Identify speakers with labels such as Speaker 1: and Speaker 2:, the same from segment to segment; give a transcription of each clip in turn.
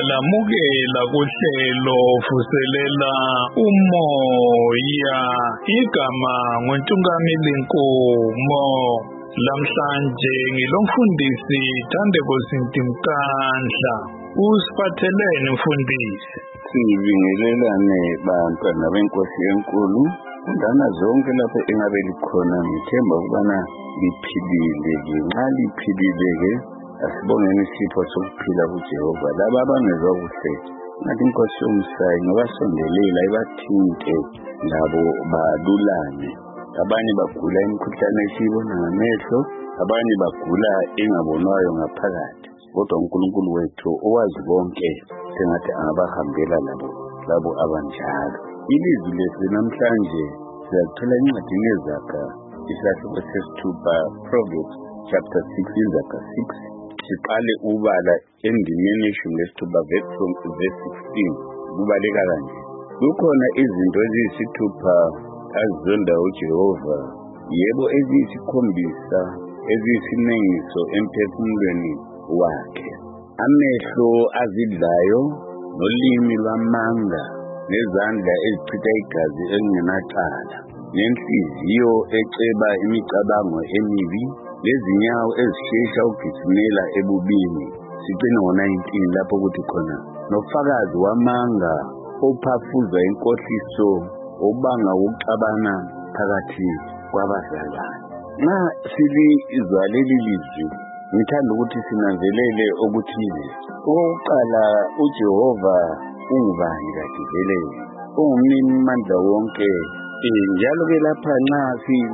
Speaker 1: Siyalamukela kuhlelo vuselela umoya igama nguNtungamili Nkomo. Lamhlanje ngilomfundisi Thandeko Sintimkandla. Usiphathelene mfundisi?
Speaker 2: Sibingelelane bantwana benkosi enkulu. Undana zonke lapho engabe likhona ngithemba ukubana liphilile. Nxa liphilile asibongeni isipho sokuphila kuJehova. Laba abangezwa kuhle ngathi inkosi yomsayi ngabasondelela ibathinte labo balulame. Abanye bagula imikhuhlane esiyibona ngamehlo, abanye bagula engabonwayo ngaphakathi. Kodwa uNkulunkulu wethu owazi konke sengathi angabahambela labo abanjalo. Ilizwi lethu namhlanje siyathola encwadini yeZaga isahluko sesithupha, Proverbs chapter 6 Zaga 6. Siqale ubala endimeni yeshumi lesithupha verse 16. Kubaleka kanje: kukhona izinto eziyisithupha azizonda uJehova, yebo eziyisikhombisa eziyisinengiso emphefumulweni wakhe: amehlo azidlayo, nolimi lwamanga, nezandla ezichitha igazi elingenacala, nenhliziyo eceba imicabango emibi, lezinyawo ezishesha ukugijimela ebubini. Sicine ngo-19 lapho kuthi khona nofakazi wamanga ophafuza inkohliso obanga ukuxabana phakathi kwabazalwane. Nxa silizwa leli lizwi ngithanda ukuthi sinanzelele okuthile. Okokuqala, uJehova ungubani kade vele? Ungumnini mandla wonke. Njalo-ke lapha nxa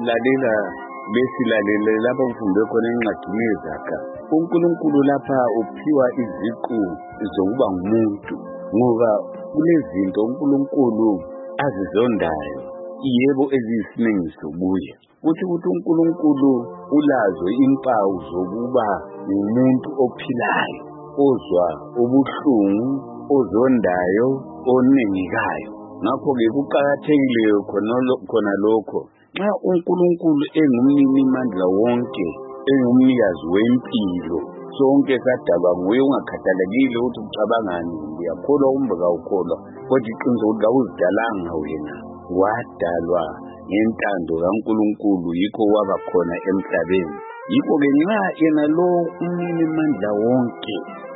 Speaker 2: besilalele lapho kufundwe khona encwadini yeZaga, uNkulunkulu lapha uphiwa iziqu zokuba ngumuntu, ngoba kulezinto uNkulunkulu azizondayo, yebo eziyisinengiso kuye. Kuthi ukuthi uNkulunkulu ulazo impawu zokuba ngumuntu ophilayo, ozwa ubuhlungu, ozondayo, onengekayo. Ngakho-ke kuqakathekile khona lokho. Nxa uNkulunkulu engumnini mandla wonke, engumnikazi wempilo, sonke sadalwa nguye, ungakhathalekile ukuthi ucabangani, uyakholwa kumbe kawukholwa, kodwa iqiniso ukuthi kawuzidalanga wena, wadalwa ngentando kaNkulunkulu, yikho waba khona emhlabeni. Yikho-ke nxa yena lo umnini mandla wonke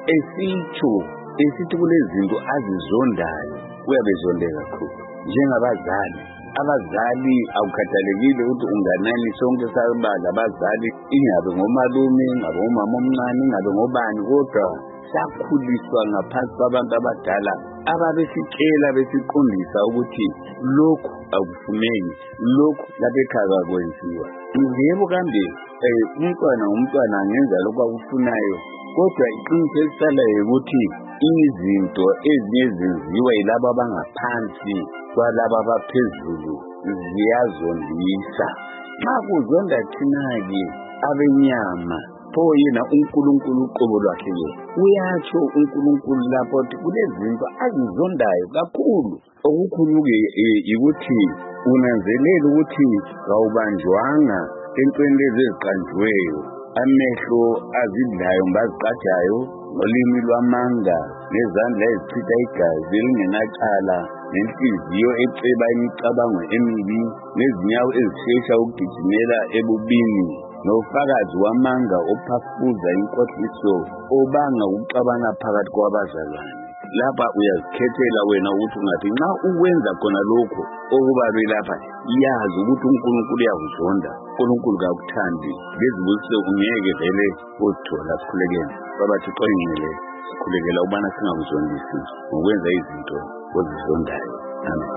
Speaker 2: esithi kulezinto azizondayo, uyabezonde kakhulu. Abazali akukhathalekile ukuthi unganani, sonke saba labazali, ingabe ngomalume, ingabe ngomama omncane, ingabe ngobani, kodwa sakhuliswa ngaphansi kwabantu abadala ababesitshela besiqondisa ukuthi lokhu akufuneki, lokhu lapha ekhaya kwenziwa. Yebo kambe umntwana angenza lokhu akufunayo, kodwa iqiniso elisalayo ukuthi izinto ezinye ezenziwa yilabo abangaphansi kwalabo abaphezulu ziyazondisa. Nxa kuzonda thina-ke abenyama, pho yena uNkulunkulu uqobo lwakhe uyatsho uNkulunkulu lapho ukuthi kulezinto azizondayo kakhulu. Okukhulu-ke yikuthi unanzelela ukuthi kawubanjwanga entweni lezi eziqanjiweyo: amehlo azidlayo mbazigqajayo, nolimi lwamanga, nezandla ezichitha igazi elingenacala, nenhliziyo eceba imicabango emibi, nezinyawo ezishesha ukugijimela ebubini, nofakazi wamanga ophafuza inkohliso obanga ukuxabana phakathi kwabazalwane. Lapha uyazikhethela wena ukuthi ungathi nxa ukwenza khona lokho okubabe lapha, yazi ukuthi uNkulunkulu uyakuzonda, uNkulunkulu kakuthandi. Ngezibusiso ungeke vele uzithola. Sikhulekele Baba Thixo oyingcwele, sikhulekela ukubana singakuzondisi ngokwenza izinto ozizondayo. Amen.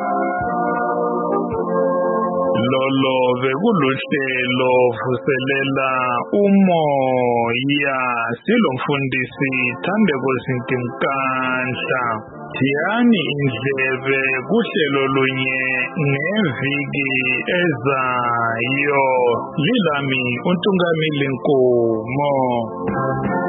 Speaker 1: Lolo bekuluhlelo vuselela umoya, silomfundisi Thandeko Sintimkandla. Thiyani indlebe kuhlelo lunye ngeviki ezayo. Lilami uNtungamili Nkomo.